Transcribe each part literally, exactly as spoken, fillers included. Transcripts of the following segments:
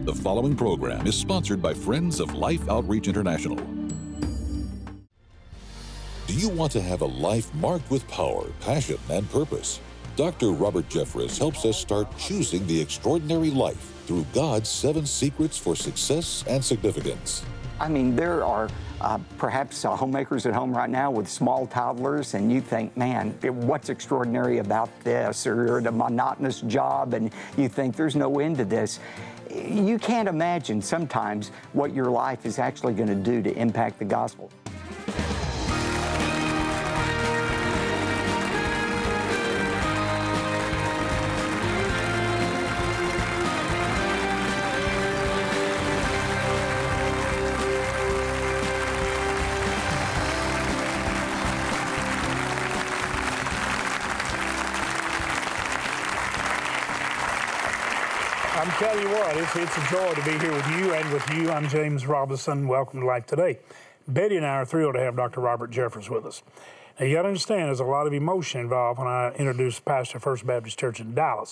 The following program is sponsored by Friends of Life Outreach International. Do you want to have a life marked with power, passion, and purpose? Doctor Robert Jeffress helps us start choosing the extraordinary life through God's seven secrets for success and significance. I mean, there are uh, perhaps uh, homemakers at home right now with small toddlers, and you think, man, what's extraordinary about this? Or you're at a monotonous job, and you think there's no end to this. You can't imagine sometimes what your life is actually going to do to impact the gospel. I'm telling you what, it's, it's a joy to be here with you and with you. I'm James Robinson. Welcome to Life Today. Betty and I are thrilled to have Doctor Robert Jeffress with us. Now, you got to understand, there's a lot of emotion involved when I introduced Pastor First Baptist Church in Dallas,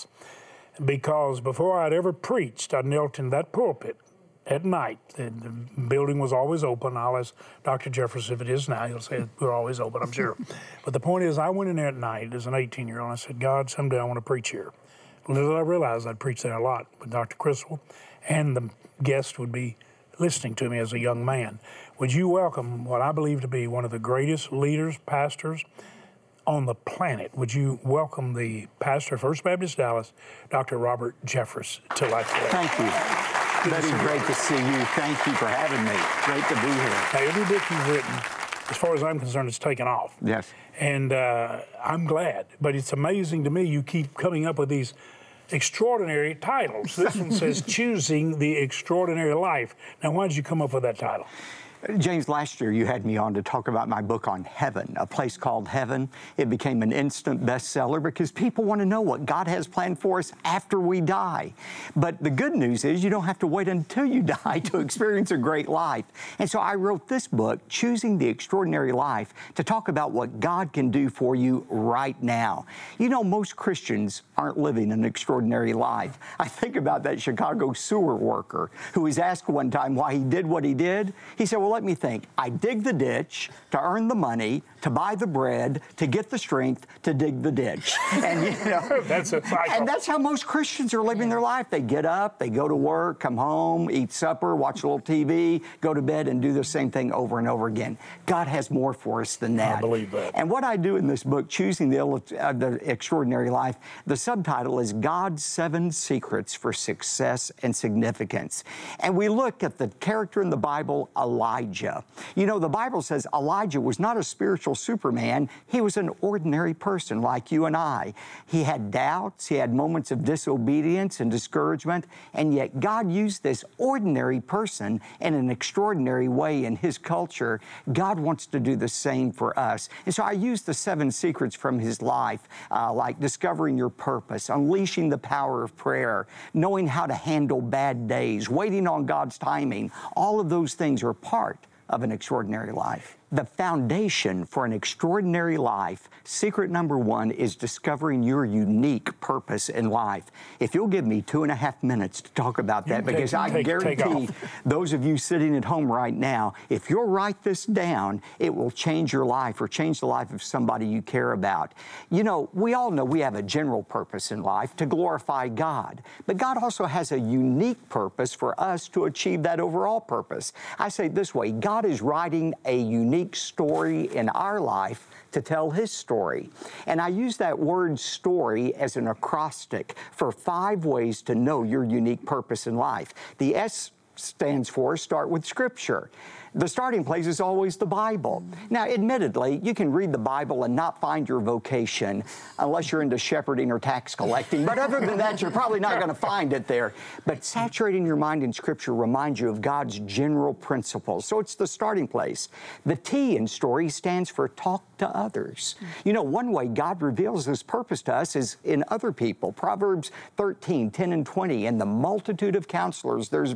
because before I'd ever preached, I knelt in that pulpit at night. The, the building was always open. I'll ask Doctor Jeffress if it is now. He'll say we're always open, I'm sure. But the point is, I went in there at night as an eighteen-year-old, and I said, God, someday I want to preach here. Little did I realize I'd preach there a lot with Doctor Criswell, and the guest would be listening to me as a young man. Would you welcome what I believe to be one of the greatest leaders, pastors on the planet? Would you welcome the pastor of First Baptist Dallas, Doctor Robert Jeffress, to Life Today? Thank you. Betty, great to see you. Thank you for having me. Great to be here. Now, every book you've written, as far as I'm concerned, it's taken off. Yes. And uh, I'm glad. But it's amazing to me you keep coming up with these extraordinary titles. This one says Choosing the Extraordinary Life. Now, why did you come up with that title? James, last year you had me on to talk about my book on heaven, A Place Called Heaven. It became an instant bestseller because people want to know what God has planned for us after we die. But the good news is you don't have to wait until you die to experience a great life. And so I wrote this book, Choosing the Extraordinary Life, to talk about what God can do for you right now. You know, most Christians aren't living an extraordinary life. I think about that Chicago sewer worker who was asked one time why he did what he did. He said, well, let me think. I dig the ditch to earn the money, to buy the bread, to get the strength to dig the ditch. And you know, that's a cycle. And that's how most Christians are living their life. They get up, they go to work, come home, eat supper, watch a little T V, go to bed, and do the same thing over and over again. God has more for us than that. I believe that. And what I do in this book, Choosing the, uh, the Extraordinary Life, the subtitle is God's Seven Secrets for Success and Significance. And we look at the character in the Bible, Elijah. You know, the Bible says Elijah was not a spiritual Superman. He was an ordinary person like you and I. He had doubts. He had moments of disobedience and discouragement. And yet God used this ordinary person in an extraordinary way in His culture. God wants to do the same for us. And so I use the seven secrets from his life, uh, like discovering your purpose, unleashing the power of prayer, knowing how to handle bad days, waiting on God's timing. All of those things are part of an extraordinary life. The foundation for an extraordinary life, secret number one, is discovering your unique purpose in life. If you'll give me two and a half minutes to talk about that, take, because I take, guarantee take those of you sitting at home right now, if you'll write this down, it will change your life or change the life of somebody you care about. You know, we all know we have a general purpose in life to glorify God, but God also has a unique purpose for us to achieve that overall purpose. I say it this way, God is writing a unique story in our life to tell His story. And I use that word story as an acrostic for five ways to know your unique purpose in life. The S stands for start with Scripture. The starting place is always the Bible. Now, admittedly, you can read the Bible and not find your vocation unless you're into shepherding or tax collecting. But other than that, you're probably not going to find it there. But saturating your mind in Scripture reminds you of God's general principles. So it's the starting place. The T in story stands for talk to others. You know, one way God reveals His purpose to us is in other people. Proverbs thirteen, ten and twenty, in the multitude of counselors, there's victory.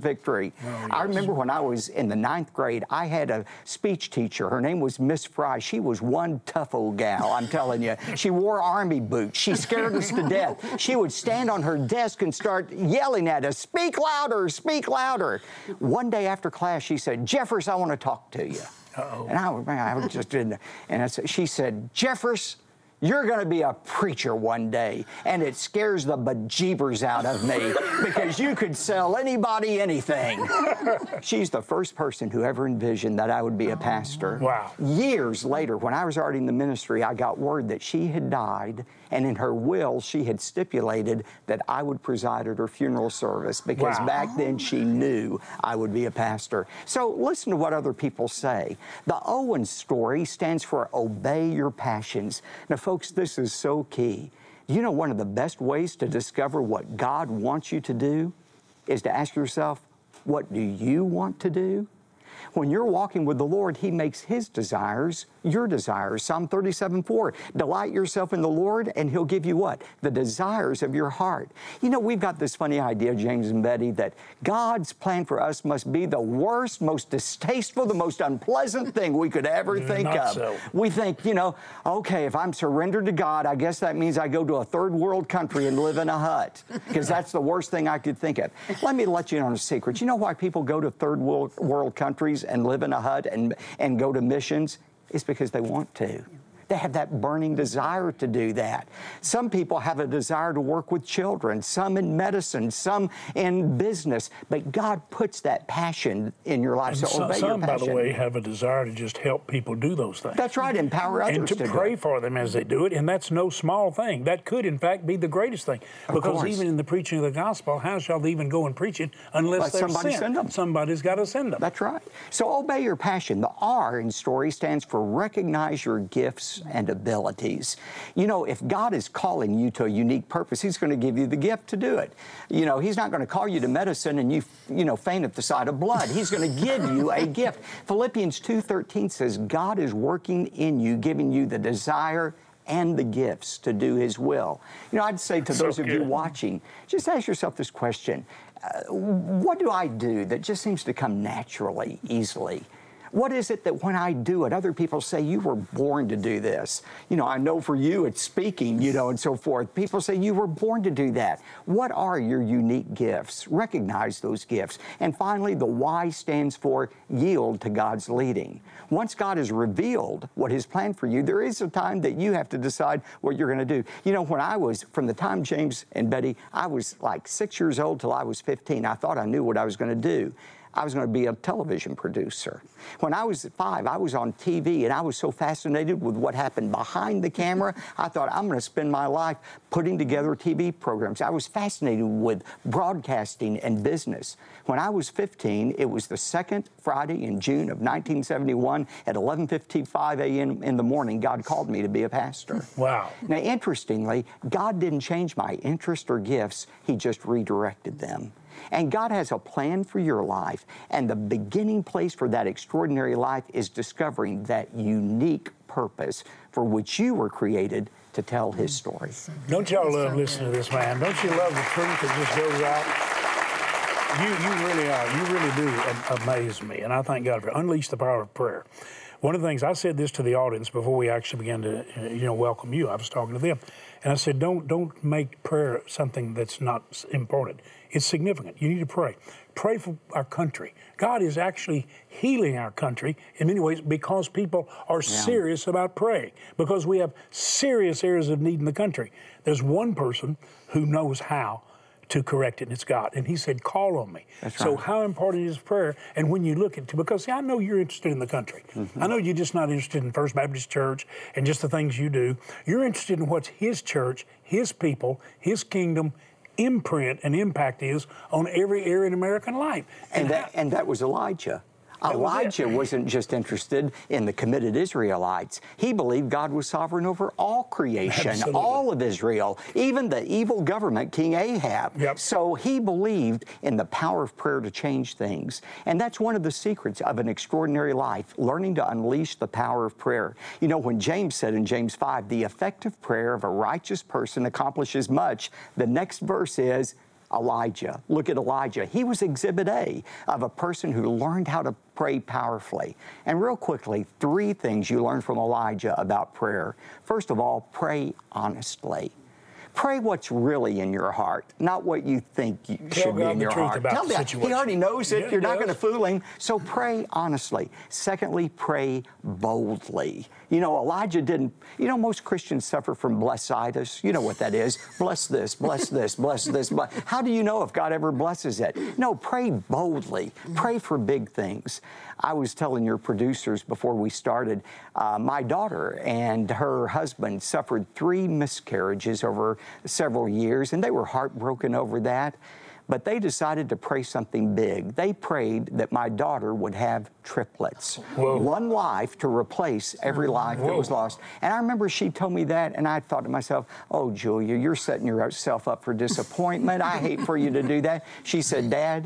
story. Oh, yes. I remember when I was in the ninth grade, I had a speech teacher. Her name was Miss Fry. She was one tough old gal, I'm telling you. She wore army boots. She scared us to death. She would stand on her desk and start yelling at us, "Speak louder, speak louder." One day after class, she said, "Jeffers, I want to talk to you." Uh-oh. And I, I was just didn't. And I said, she said, "Jeffers, you're going to be a preacher one day." And it scares the bejeebers out of me because you could sell anybody anything. She's the first person who ever envisioned that I would be a pastor. Wow. Years later, when I was already in the ministry, I got word that she had died, and in her will, she had stipulated that I would preside at her funeral service because Wow. back then she knew I would be a pastor. So listen to what other people say. The Owen story stands for obey your passions. Now, folks, this is so key. You know, one of the best ways to discover what God wants you to do is to ask yourself, what do you want to do? When you're walking with the Lord, He makes His desires your desires. Psalm thirty-seven four, delight yourself in the Lord, and He'll give you what? The desires of your heart. You know, we've got this funny idea, James and Betty, that God's plan for us must be the worst, most distasteful, the most unpleasant thing we could ever think Not of. so. We think, you know, okay, if I'm surrendered to God, I guess that means I go to a third world country and live in a hut, because that's the worst thing I could think of. Let me let you in on a secret. You know why people go to third world, world countries and live in a hut and, and go to missions? It's because they want to. They have that burning desire to do that. Some people have a desire to work with children, some in medicine, some in business, but God puts that passion in your life. And So, so, obey some, your passion. by the way, have a desire to just help people do those things. That's right, empower others and to, to pray do it. for them as they do it, and that's no small thing. That could, in fact, be the greatest thing. Of Because course. even in the preaching of the gospel, how shall they even go and preach it unless Let they're somebody sent? send them. Somebody's got to send them. That's right. So obey your passion. The R in story stands for recognize your gifts and abilities. You know, if God is calling you to a unique purpose, He's going to give you the gift to do it. You know, He's not going to call you to medicine and you, you know, faint at the sight of blood. He's going to give you a gift. Philippians two thirteen says, God is working in you, giving you the desire and the gifts to do His will. You know, I'd say to So those of you good. watching, just ask yourself this question. Uh, what do I do that just seems to come naturally, easily? What is it that when I do it, other people say, you were born to do this? You know, I know for you it's speaking, you know, and so forth. People say you were born to do that. What are your unique gifts? Recognize those gifts. And finally, the Y stands for yield to God's leading. Once God has revealed what His plan for you, there is a time that you have to decide what you're going to do. You know, when I was, from the time James and Betty, I was like six years old till I was fifteen, I thought I knew what I was going to do. I was going to be a television producer. When I was five, I was on T V, and I was so fascinated with what happened behind the camera, I thought, I'm going to spend my life putting together T V programs. I was fascinated with broadcasting and business. When I was fifteen, it was the second Friday in June of nineteen seventy-one at eleven fifty-five a.m. in the morning, God called me to be a pastor. Wow. Now, interestingly, God didn't change my interest or gifts. He just redirected them. And God has a plan for your life, and the beginning place for that extraordinary life is discovering that unique purpose for which you were created to tell His story. Don't y'all love listening to this man? Don't you love the truth that just goes out? You, you really are. You really do am- amaze me, and I thank God for it. Unleash the power of prayer. One of the things, I said this to the audience before we actually began to, uh, you know, welcome you. I was talking to them, and I said, don't don't make prayer something that's not s- important. It's significant. You need to pray. Pray for our country. God is actually healing our country in many ways because people are serious about praying, because we have serious areas of need in the country. There's one person who knows how to correct it, and it's God. And He said, call on me. That's so right. how important is prayer? And when you look at, because see, I know you're interested in the country. Mm-hmm. I know you're just not interested in First Baptist Church and just the things you do. You're interested in what's His church, His people, His kingdom, imprint and impact is on every area in American life. And how- that, and that was Elijah. That was it. Elijah wasn't just interested in the committed Israelites. He believed God was sovereign over all creation, Absolutely. all of Israel, even the evil government, King Ahab. Yep. So he believed in the power of prayer to change things. And that's one of the secrets of an extraordinary life, learning to unleash the power of prayer. You know, when James said in James five, the effective prayer of a righteous person accomplishes much, the next verse is, Elijah. Look at Elijah. He was exhibit A of a person who learned how to pray powerfully. And real quickly, three things you learn from Elijah about prayer. First of all, pray honestly. Pray what's really in your heart, not what you think you Tell should be God in the your truth heart. about Tell the God. situation. He already knows it. Yeah, You're he not going to does. fool him. So pray honestly. Secondly, pray boldly. You know, Elijah didn't, you know, most Christians suffer from blessitis. You know what that is. Bless this, bless this, bless this. Bless. How do you know if God ever blesses it? No, pray boldly. Pray for big things. I was telling your producers before we started, uh, my daughter and her husband suffered three miscarriages over several years, and they were heartbroken over that. But they decided to pray something big. They prayed that my daughter would have triplets. Whoa. One life to replace every life Whoa. that was lost. And I remember she told me that, and I thought to myself, oh, Julia, you're setting yourself up for disappointment. I hate for you to do that. She said, Dad,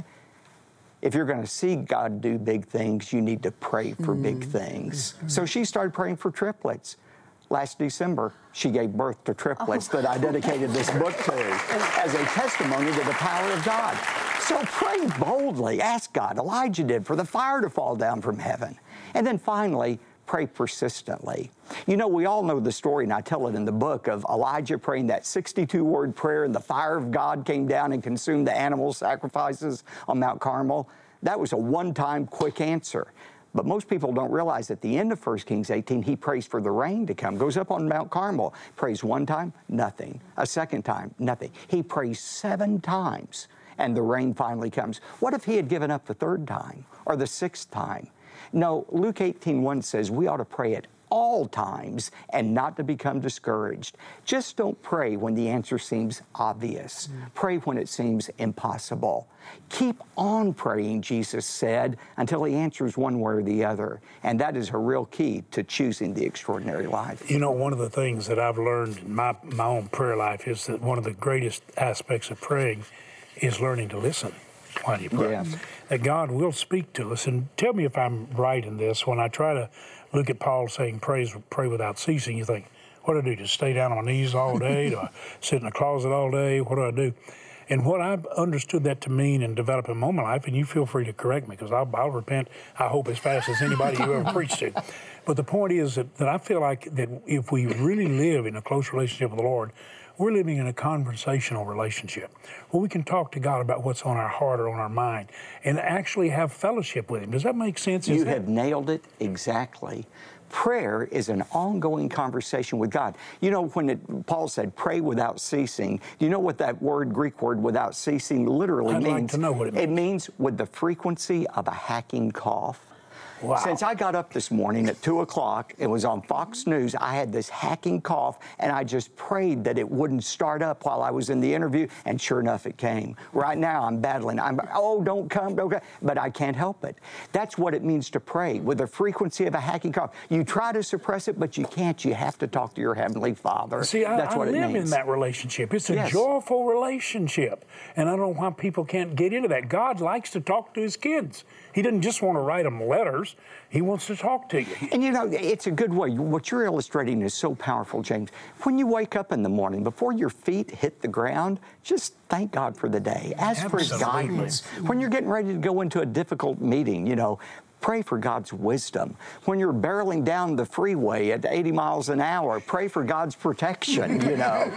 if you're going to see God do big things, you need to pray for mm-hmm. big things. Mm-hmm. So she started praying for triplets. Last December, she gave birth to triplets oh. that I dedicated this book to as a testimony to the power of God. So pray boldly. Ask God. Elijah did for the fire to fall down from heaven. And then finally, pray persistently. You know, we all know the story, and I tell it in the book, of Elijah praying that sixty-two word prayer, and the fire of God came down and consumed the animal sacrifices on Mount Carmel. That was a one-time quick answer. But most people don't realize at the end of First Kings eighteen, he prays for the rain to come. Goes up on Mount Carmel, prays one time, nothing. A second time, nothing. He prays seven times, and the rain finally comes. What if he had given up the third time or the sixth time? No, Luke eighteen one says we ought to pray at all times and not to become discouraged. Just don't pray when the answer seems obvious. Mm. Pray when it seems impossible. Keep on praying, Jesus said, until he answers one way or the other. And that is a real key to choosing the extraordinary life. You know, one of the things that I've learned in my, my own prayer life is that one of the greatest aspects of praying is learning to listen while you pray. Yeah. That God will speak to us. And tell me if I'm right in this. When I try to look at Paul saying praise, pray without ceasing, you think, what do I do? Just stay down on my knees all day? Do I sit in a closet all day? What do I do? And what I've understood that to mean and develop in my own life, and you feel free to correct me because I'll, I'll repent, I hope, as fast as anybody you ever preached to. But the point is that, that I feel like that if we really live in a close relationship with the Lord, we're living in a conversational relationship where we can talk to God about what's on our heart or on our mind and actually have fellowship with Him. Does that make sense? You Is have that... nailed it exactly. Prayer is an ongoing conversation with God. You know, when it, Paul said, pray without ceasing, do you know what that word, Greek word, without ceasing, literally I'd means? I'd like to know what it means. It means with the frequency of a hacking cough. Wow. Since I got up this morning at two o'clock, it was on Fox News, I had this hacking cough, and I just prayed that it wouldn't start up while I was in the interview, and sure enough, it came. Right now, I'm battling. I'm, oh, don't come, don't come, but I can't help it. That's what it means to pray, with the frequency of a hacking cough. You try to suppress it, but you can't. You have to talk to your Heavenly Father. See, I, That's I what live it means. in that relationship. It's a Yes. joyful relationship, and I don't know why people can't get into that. God likes to talk to His kids. He doesn't just want to write them letters. He wants to talk to you. And you know, it's a good way. What you're illustrating is so powerful, James. When you wake up in the morning, before your feet hit the ground, just thank God for the day. Ask for His Absolutely. guidance. When you're getting ready to go into a difficult meeting, you know, pray for God's wisdom. When you're barreling down the freeway at eighty miles an hour, pray for God's protection, you know.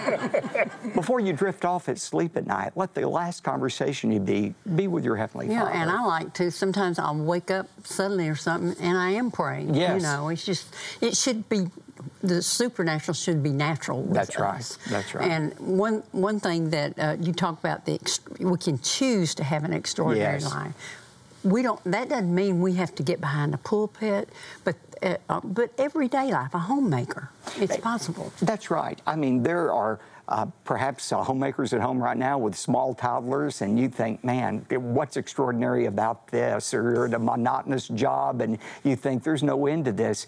Before you drift off at sleep at night, let the last conversation you be, be with your Heavenly Yeah, Father. and I like to, sometimes I'll wake up suddenly or something, and I am praying. Yes. You know, it's just, it should be, the supernatural should be natural with That's right. us. That's right. And one one thing that uh, you talk about, the ex- we can choose to have an extraordinary Yes. life. We don't. That doesn't mean we have to get behind a pulpit, but uh, uh, but everyday life, a homemaker, it's possible. That's right. I mean, there are uh, perhaps uh, homemakers at home right now with small toddlers, and you think, man, what's extraordinary about this? Or you're at a monotonous job, and you think there's no end to this.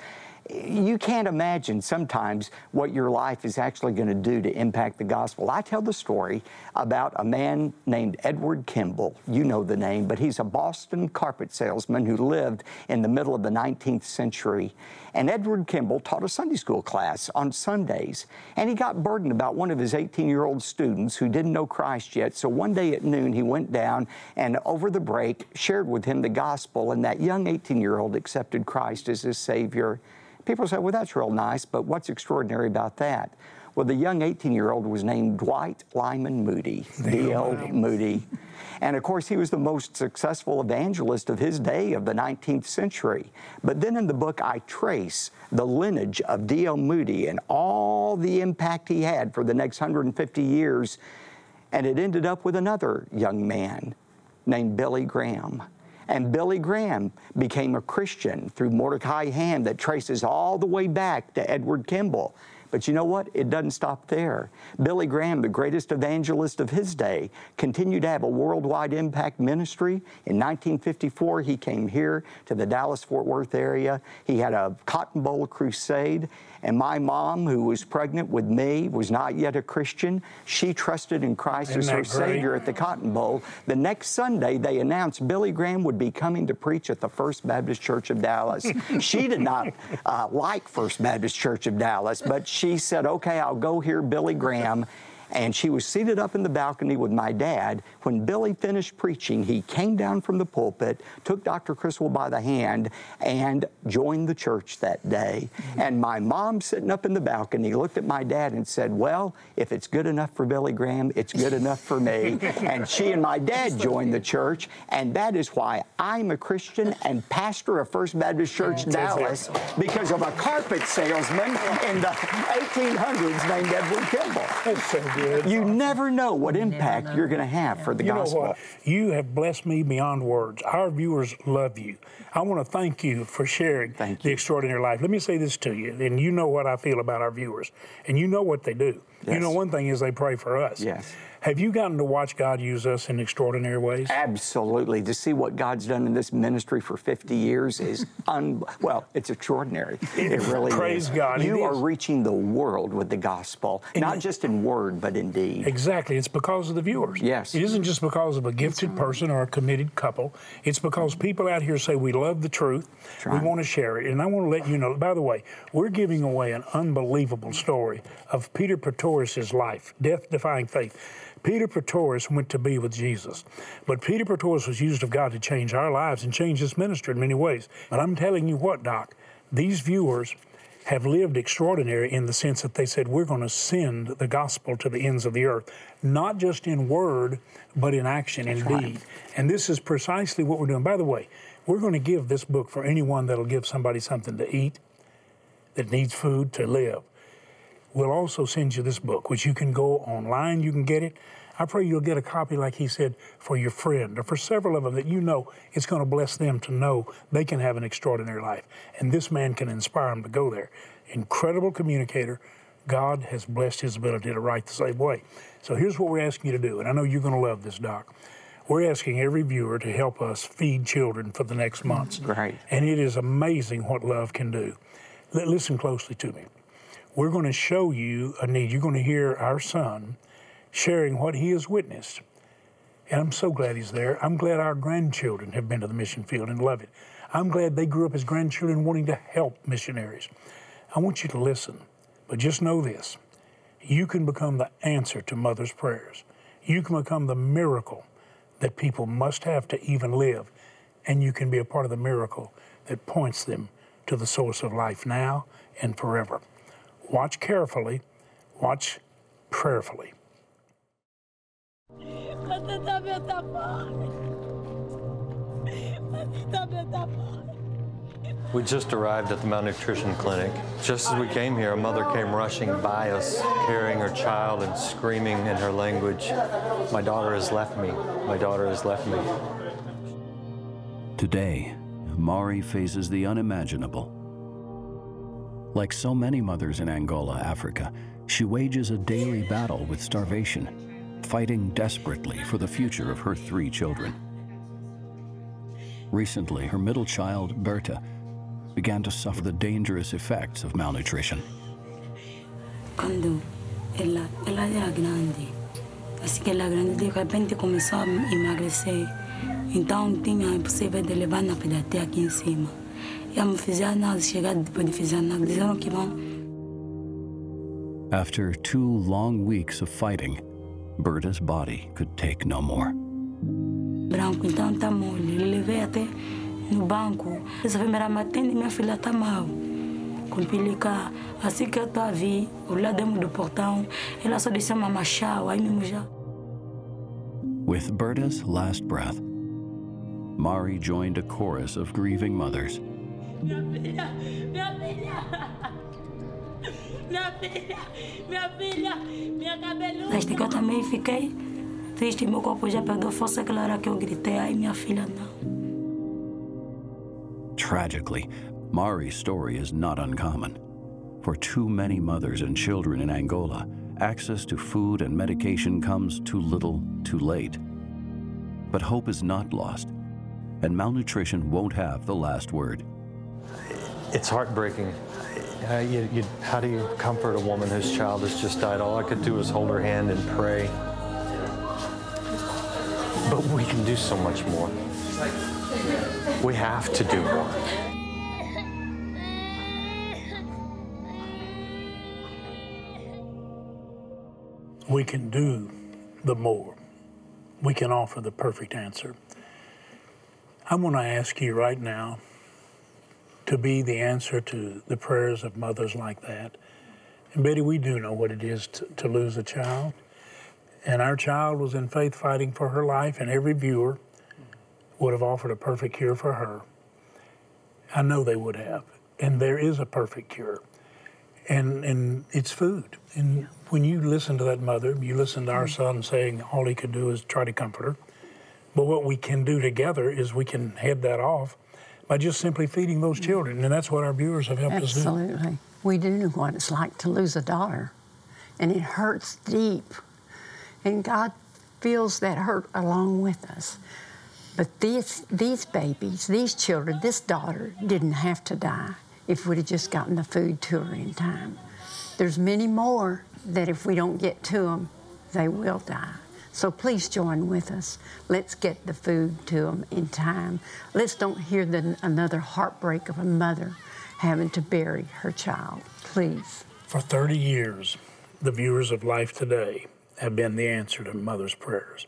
you can't imagine sometimes what your life is actually going to do to impact the gospel. I tell the story about a man named Edward Kimball. You know the name, but he's a Boston carpet salesman who lived in the middle of the nineteenth century. And Edward Kimball taught a Sunday school class on Sundays, and he got burdened about one of his eighteen-year-old students who didn't know Christ yet. So one day at noon, he went down and over the break shared with him the gospel, and that young eighteen-year-old accepted Christ as his Savior. People say, well, that's real nice, but what's extraordinary about that? Well, the young eighteen-year-old was named Dwight Lyman Moody, D L Moody. And of course, he was the most successful evangelist of his day, of the nineteenth century. But then in the book, I trace the lineage of D L Moody and all the impact he had for the next one hundred fifty years. And it ended up with another young man named Billy Graham. And Billy Graham became a Christian through Mordecai Ham that traces all the way back to Edward Kimball. But you know what? It doesn't stop there. Billy Graham, the greatest evangelist of his day, continued to have a worldwide impact ministry. In nineteen fifty-four, he came here to the Dallas-Fort Worth area. He had a Cotton Bowl crusade. And my mom, who was pregnant with me, was not yet a Christian. She trusted in Christ as her Savior at the Cotton Bowl. The next Sunday, they announced Billy Graham would be coming to preach at the First Baptist Church of Dallas. She did not uh, like First Baptist Church of Dallas, but she said, okay, I'll go hear Billy Graham. And she was seated up in the balcony with my dad. When Billy finished preaching, he came down from the pulpit, took Doctor Criswell by the hand, and joined the church that day. Mm-hmm. And my mom, sitting up in the balcony, looked at my dad and said, well, if it's good enough for Billy Graham, it's good enough for me. And she and my dad joined the church, and that is why I'm a Christian and pastor of First Baptist Church Dallas, because of a carpet salesman in the eighteen hundreds named Edward Kimball. That's so good. You never know what impact know. you're going to have for the you gospel. Know what? You have blessed me beyond words. Our viewers love you. I want to thank you for sharing thank the you. extraordinary life. Let me say this to you, and you know what I feel about our viewers, and you know what they do. Yes. You know, one thing is they pray for us. Yes. Have you gotten to watch God use us in extraordinary ways? Absolutely. To see what God's done in this ministry for fifty years is, un well, it's extraordinary. It, it really Praise is. God. You it are is. reaching the world with the gospel, and not just in word, but in deed. Exactly. It's because of the viewers. Yes. It isn't just because of a gifted person or a committed couple. It's because people out here say, we love the truth. We want to share it. And I want to let you know, by the way, we're giving away an unbelievable story of Peter Pretorius' life, death-defying faith. Peter Pretorius went to be with Jesus. But Peter Pretorius was used of God to change our lives and change this ministry in many ways. But I'm telling you what, Doc, these viewers have lived extraordinary in the sense that they said, we're going to send the gospel to the ends of the earth, not just in word, but in action, in deed. Right. And this is precisely what we're doing. By the way, we're going to give this book for anyone that'll give somebody something to eat, that needs food to live. We'll also send you this book, which you can go online, you can get it. I pray you'll get a copy, like he said, for your friend or for several of them that you know it's going to bless them to know they can have an extraordinary life. And this man can inspire them to go there. Incredible communicator. God has blessed his ability to write the same way. So here's what we're asking you to do, and I know you're going to love this, Doc. We're asking every viewer to help us feed children for the next months. Right. And it is amazing what love can do. L- listen closely to me. We're going to show you a need. You're going to hear our son sharing what he has witnessed. And I'm so glad he's there. I'm glad our grandchildren have been to the mission field and love it. I'm glad they grew up as grandchildren wanting to help missionaries. I want you to listen, but just know this. You can become the answer to mother's prayers. You can become the miracle that people must have to even live. And you can be a part of the miracle that points them to the source of life now and forever. Watch carefully, watch prayerfully. We just arrived at the malnutrition clinic. Just as we came here, a mother came rushing by us, carrying her child and screaming in her language, "My daughter has left me. My daughter has left me." Today, Mari faces the unimaginable. Like so many mothers in Angola, Africa, she wages a daily battle with starvation, fighting desperately for the future of her three children. Recently, her middle child, Berta, began to suffer the dangerous effects of malnutrition. Quando ela, ela era grande, assim que ela era grande, de repente começou a emagrecer. Então tinha impossível de levar na pediatria aqui em cima. E a me fizer análise, chegar depois de fazer análise, disseram que vão. After two long weeks of fighting, Berta's body could take no more. Branco, então tá mole. Eu levei até no banco. Essa enfermeira me atende, minha filha tá mal. Complicar. Assim que eu tô a vir, o lado do portão, ela só disse mamãe chá, aí mesmo já. With Berta's last breath, Mari joined a chorus of grieving mothers. Minha filha, minha filha, minha filha, minha filha, minha cabeluda. Desde que eu também fiquei triste, meu corpo já perdeu força, aquela hora que eu gritei, ai minha filha não. Tragically, Mari's story is not uncommon. For too many mothers and children in Angola, access to food and medication comes too little, too late. But hope is not lost, and malnutrition won't have the last word. It's heartbreaking. Uh, you, you, how do you comfort a woman whose child has just died? All I could do was hold her hand and pray. But we can do so much more. We have to do more. We can do the more. We can offer the perfect answer. I want to ask you right now to be the answer to the prayers of mothers like that. And Betty, we do know what it is to, to lose a child. And our child was in faith fighting for her life, and every viewer would have offered a perfect cure for her. I know they would have. And there is a perfect cure. And and it's food. And when you listen to that mother, you listen to our son saying all he could do is try to comfort her. But what we can do together is we can head that off by just simply feeding those children. And that's what our viewers have helped us do. Absolutely. We do know what it's like to lose a daughter. And it hurts deep. And God feels that hurt along with us. But these, these babies, these children, this daughter didn't have to die if we'd have just gotten the food to her in time. There's many more that if we don't get to them, they will die. So please join with us. Let's get the food to them in time. Let's don't hear the, another heartbreak of a mother having to bury her child, please. For thirty years, the viewers of Life Today have been the answer to mothers' prayers.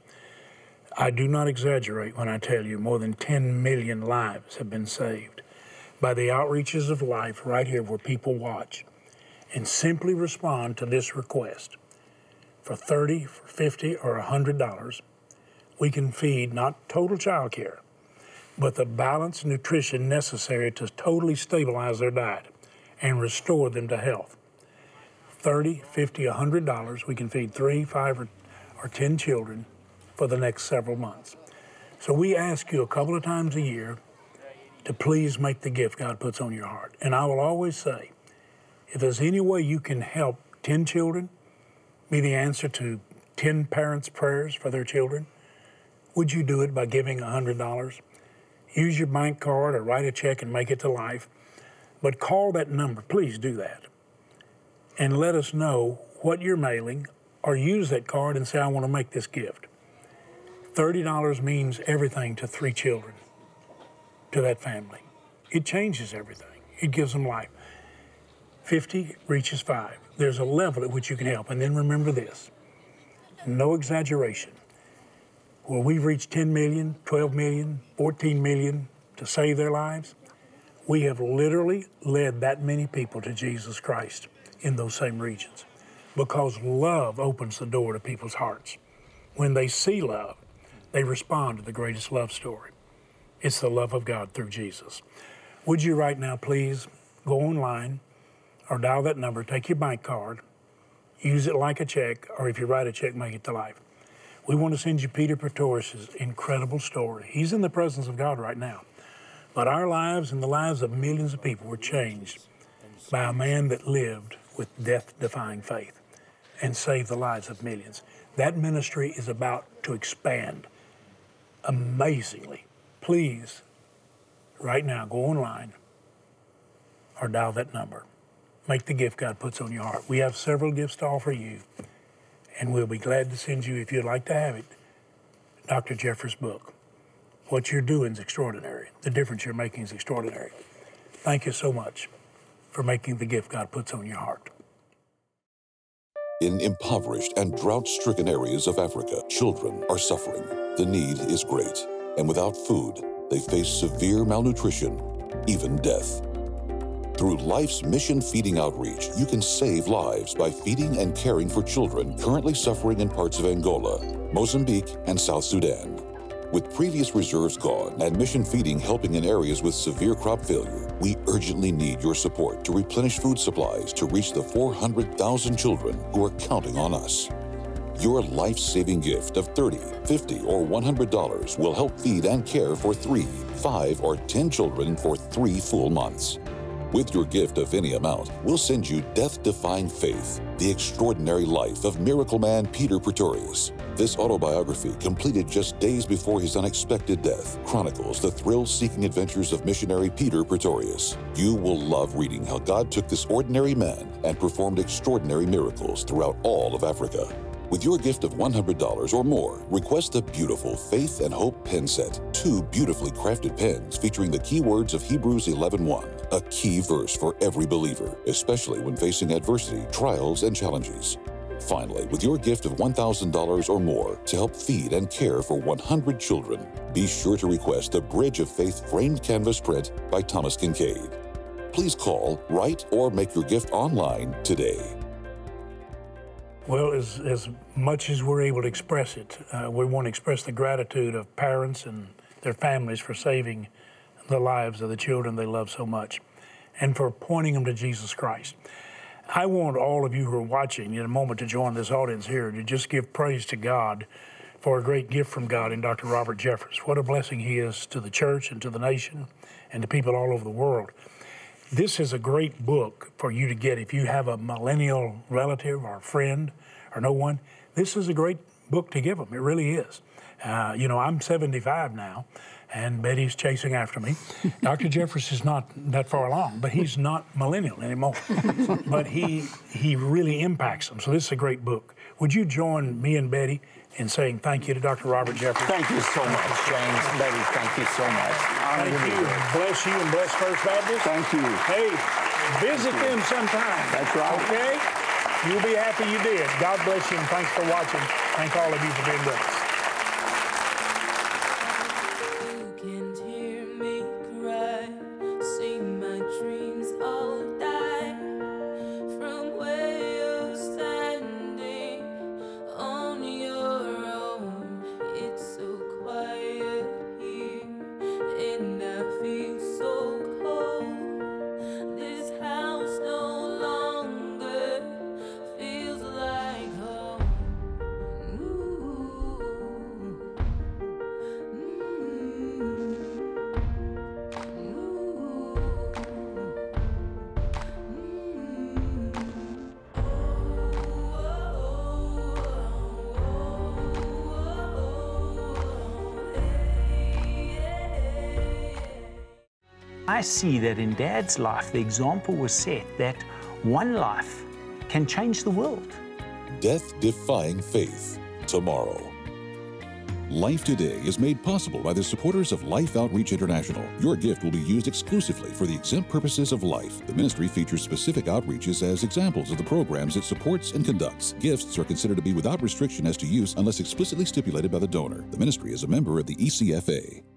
I do not exaggerate when I tell you more than ten million lives have been saved by the outreaches of Life right here where people watch and simply respond to this request. For thirty, for fifty, or one hundred dollars, we can feed not total child care, but the balanced nutrition necessary to totally stabilize their diet and restore them to health. thirty, fifty, one hundred dollars, we can feed three, five, or, or ten children for the next several months. So we ask you a couple of times a year to please make the gift God puts on your heart. And I will always say, if there's any way you can help ten children, be the answer to ten parents' prayers for their children, would you do it by giving one hundred dollars? Use your bank card or write a check and make it to Life. But call that number, please do that. And let us know what you're mailing, or use that card and say, I want to make this gift. thirty dollars means everything to three children, to that family. It changes everything. It gives them life. fifty reaches five. There's a level at which you can help. And then remember this, no exaggeration. Where we've reached ten million, twelve million, fourteen million to save their lives, we have literally led that many people to Jesus Christ in those same regions, because love opens the door to people's hearts. When they see love, they respond to the greatest love story. It's the love of God through Jesus. Would you right now please go online or dial that number, take your bank card, use it like a check, or if you write a check, make it to Life. We want to send you Peter Pretorius' incredible story. He's in the presence of God right now. But our lives and the lives of millions of people were changed by a man that lived with death-defying faith and saved the lives of millions. That ministry is about to expand amazingly. Please, right now, go online, or dial that number. Make the gift God puts on your heart. We have several gifts to offer you, and we'll be glad to send you, if you'd like to have it, Doctor Jeffress' book. What you're doing is extraordinary. The difference you're making is extraordinary. Thank you so much for making the gift God puts on your heart. In impoverished and drought-stricken areas of Africa, children are suffering. The need is great, and without food, they face severe malnutrition, even death. Through Life's Mission Feeding Outreach, you can save lives by feeding and caring for children currently suffering in parts of Angola, Mozambique, and South Sudan. With previous reserves gone and Mission Feeding helping in areas with severe crop failure, we urgently need your support to replenish food supplies to reach the four hundred thousand children who are counting on us. Your life-saving gift of thirty dollars, fifty dollars, or one hundred dollars will help feed and care for three, five, or ten children for three full months. With your gift of any amount, we'll send you Death-Defying Faith, the extraordinary life of miracle man Peter Pretorius. This autobiography, completed just days before his unexpected death, chronicles the thrill-seeking adventures of missionary Peter Pretorius. You will love reading how God took this ordinary man and performed extraordinary miracles throughout all of Africa. With your gift of one hundred dollars or more, request the beautiful Faith and Hope pen set, two beautifully crafted pens featuring the keywords of Hebrews eleven one, a key verse for every believer, especially when facing adversity, trials, and challenges. Finally, with your gift of one thousand dollars or more to help feed and care for one hundred children, be sure to request the Bridge of Faith framed canvas print by Thomas Kincaid. Please call, write, or make your gift online today. Well, as, as much as we're able to express it, uh, we want to express the gratitude of parents and their families for saving the lives of the children they love so much and for pointing them to Jesus Christ. I want all of you who are watching in a moment to join this audience here to just give praise to God for a great gift from God in Doctor Robert Jeffress. What a blessing he is to the church and to the nation and to people all over the world. This is a great book for you to get if you have a millennial relative or friend or no one. This is a great book to give them. It really is. Uh, you know, I'm seventy-five now, and Betty's chasing after me. Doctor Jeffress is not that far along, but he's not millennial anymore. But he he really impacts them. So this is a great book. Would you join me and Betty in saying thank you to Doctor Robert Jeffress? Thank you so much, James. Betty, thank you so much. Thank you. Bless you and bless First Baptist. Thank you. Hey, visit them sometime. That's right. Okay? You'll be happy you did. God bless you and thanks for watching. Thank all of you for being with us. I see that in Dad's life, the example was set that one life can change the world. Death-Defying Faith, tomorrow. Life Today is made possible by the supporters of Life Outreach International. Your gift will be used exclusively for the exempt purposes of life. The ministry features specific outreaches as examples of the programs it supports and conducts. Gifts are considered to be without restriction as to use unless explicitly stipulated by the donor. The ministry is a member of the E C F A.